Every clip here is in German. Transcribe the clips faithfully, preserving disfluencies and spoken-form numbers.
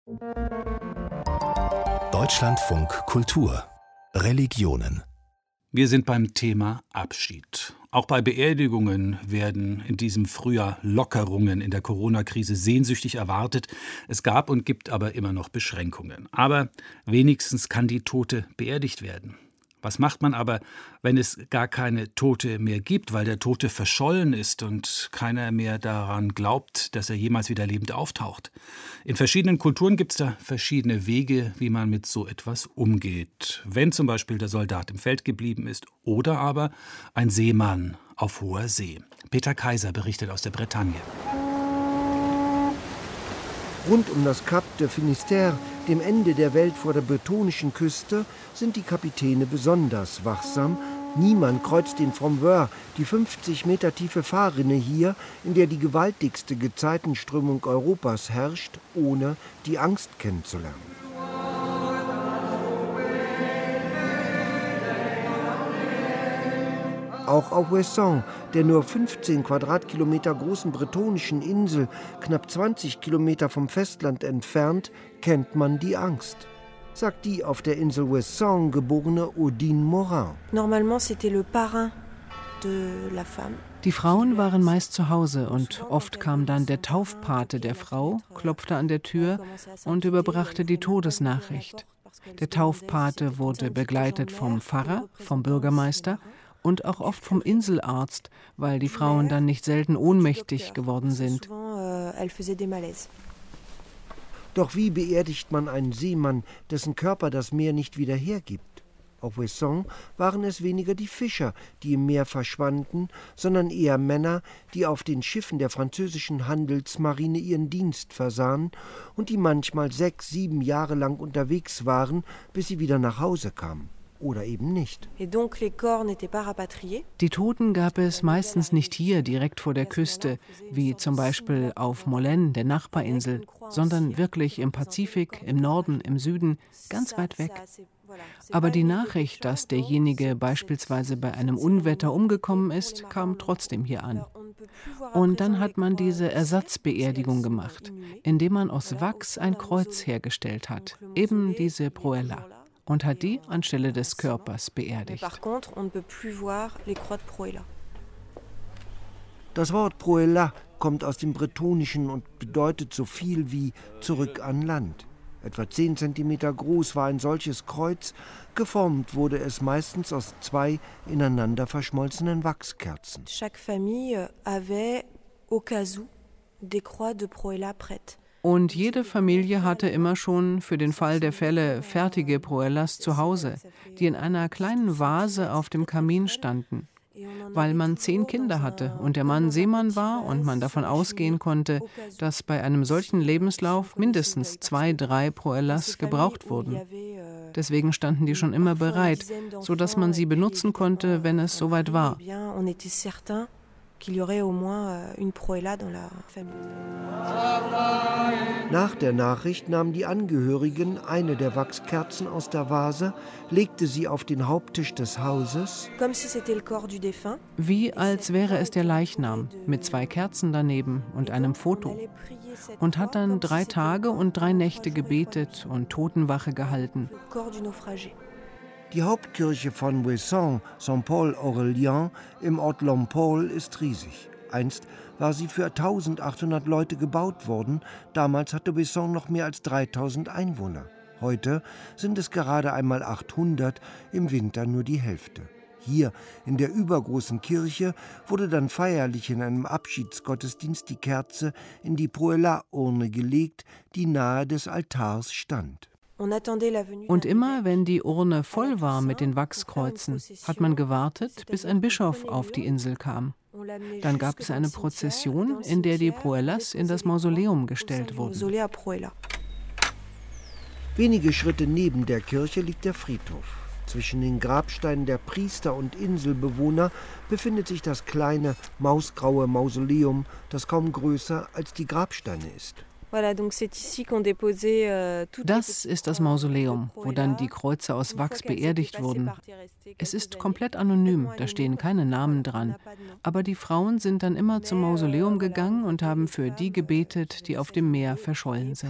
Deutschlandfunk Kultur Religionen. Wir sind beim Thema Abschied. Auch bei Beerdigungen werden in diesem Frühjahr Lockerungen in der Corona-Krise sehnsüchtig erwartet. Es gab und gibt aber immer noch Beschränkungen. Aber wenigstens kann die Tote beerdigt werden. Was macht man aber, wenn es gar keine Tote mehr gibt, weil der Tote verschollen ist und keiner mehr daran glaubt, dass er jemals wieder lebend auftaucht? In verschiedenen Kulturen gibt es da verschiedene Wege, wie man mit so etwas umgeht. Wenn zum Beispiel der Soldat im Feld geblieben ist oder aber ein Seemann auf hoher See. Peter Kaiser berichtet aus der Bretagne. Rund um das Cap de Finisterre, dem Ende der Welt vor der bretonischen Küste, sind die Kapitäne besonders wachsam. Niemand kreuzt den Fromveur, die fünfzig Meter tiefe Fahrrinne hier, in der die gewaltigste Gezeitenströmung Europas herrscht, ohne die Angst kennenzulernen. Auch auf Ouessant, der nur fünfzehn Quadratkilometer großen bretonischen Insel, knapp zwanzig Kilometer vom Festland entfernt, kennt man die Angst, sagt die auf der Insel Ouessant geborene Odine Morin. Normalement, c'était le parrain de la femme. Die Frauen waren meist zu Hause und oft kam dann der Taufpate der Frau, klopfte an der Tür und überbrachte die Todesnachricht. Der Taufpate wurde begleitet vom Pfarrer, vom Bürgermeister und auch oft vom Inselarzt, weil die Frauen dann nicht selten ohnmächtig geworden sind. Doch wie beerdigt man einen Seemann, dessen Körper das Meer nicht wieder hergibt? Auf Ouessant waren es weniger die Fischer, die im Meer verschwanden, sondern eher Männer, die auf den Schiffen der französischen Handelsmarine ihren Dienst versahen und die manchmal sechs, sieben Jahre lang unterwegs waren, bis sie wieder nach Hause kamen. Oder eben nicht. Die Toten gab es meistens nicht hier direkt vor der Küste, wie zum Beispiel auf Molène, der Nachbarinsel, sondern wirklich im Pazifik, im Norden, im Süden, ganz weit weg. Aber die Nachricht, dass derjenige beispielsweise bei einem Unwetter umgekommen ist, kam trotzdem hier an. Und dann hat man diese Ersatzbeerdigung gemacht, indem man aus Wachs ein Kreuz hergestellt hat, eben diese Proella, und hat die anstelle des Körpers beerdigt. Das Wort Proella kommt aus dem Bretonischen und bedeutet so viel wie zurück an Land. Etwa zehn Zentimeter groß war ein solches Kreuz, geformt wurde es meistens aus zwei ineinander verschmolzenen Wachskerzen. Chaque famille avait au cas où des croix de Proella prêtes. Und jede Familie hatte immer schon für den Fall der Fälle fertige Proellas zu Hause, die in einer kleinen Vase auf dem Kamin standen. Weil man zehn Kinder hatte und der Mann Seemann war und man davon ausgehen konnte, dass bei einem solchen Lebenslauf mindestens zwei, drei Proellas gebraucht wurden. Deswegen standen die schon immer bereit, sodass man sie benutzen konnte, wenn es soweit war. Nach der Nachricht nahmen die Angehörigen eine der Wachskerzen aus der Vase, legte sie auf den Haupttisch des Hauses, wie als wäre es der Leichnam, mit zwei Kerzen daneben und einem Foto, und hat dann drei Tage und drei Nächte gebetet und Totenwache gehalten. Die Hauptkirche von Ouessant, Saint-Paul-Aurélien, im Ort Longpole, ist riesig. Einst war sie für eintausendachthundert Leute gebaut worden. Damals hatte Ouessant noch mehr als dreitausend Einwohner. Heute sind es gerade einmal achthundert, im Winter nur die Hälfte. Hier in der übergroßen Kirche wurde dann feierlich in einem Abschiedsgottesdienst die Kerze in die Proella-Urne gelegt, die nahe des Altars stand. Und immer, wenn die Urne voll war mit den Wachskreuzen, hat man gewartet, bis ein Bischof auf die Insel kam. Dann gab es eine Prozession, in der die Proellas in das Mausoleum gestellt wurden. Wenige Schritte neben der Kirche liegt der Friedhof. Zwischen den Grabsteinen der Priester und Inselbewohner befindet sich das kleine, mausgraue Mausoleum, das kaum größer als die Grabsteine ist. Das ist das Mausoleum, wo dann die Kreuze aus Wachs beerdigt wurden. Es ist komplett anonym, da stehen keine Namen dran. Aber die Frauen sind dann immer zum Mausoleum gegangen und haben für die gebetet, die auf dem Meer verschollen sind.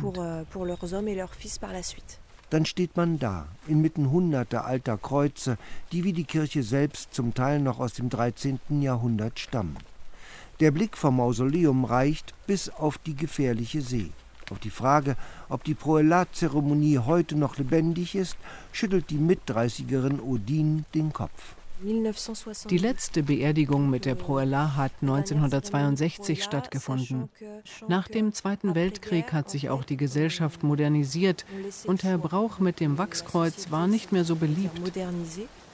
Dann steht man da, inmitten hunderter alter Kreuze, die wie die Kirche selbst zum Teil noch aus dem dreizehnten Jahrhundert stammen. Der Blick vom Mausoleum reicht bis auf die gefährliche See. Auf die Frage, ob die Proelat-Zeremonie heute noch lebendig ist, schüttelt die Mitdreißigerin Odine den Kopf. Die letzte Beerdigung mit der Proelat hat neunzehnhundertzweiundsechzig stattgefunden. Nach dem Zweiten Weltkrieg hat sich auch die Gesellschaft modernisiert und der Brauch mit dem Wachskreuz war nicht mehr so beliebt.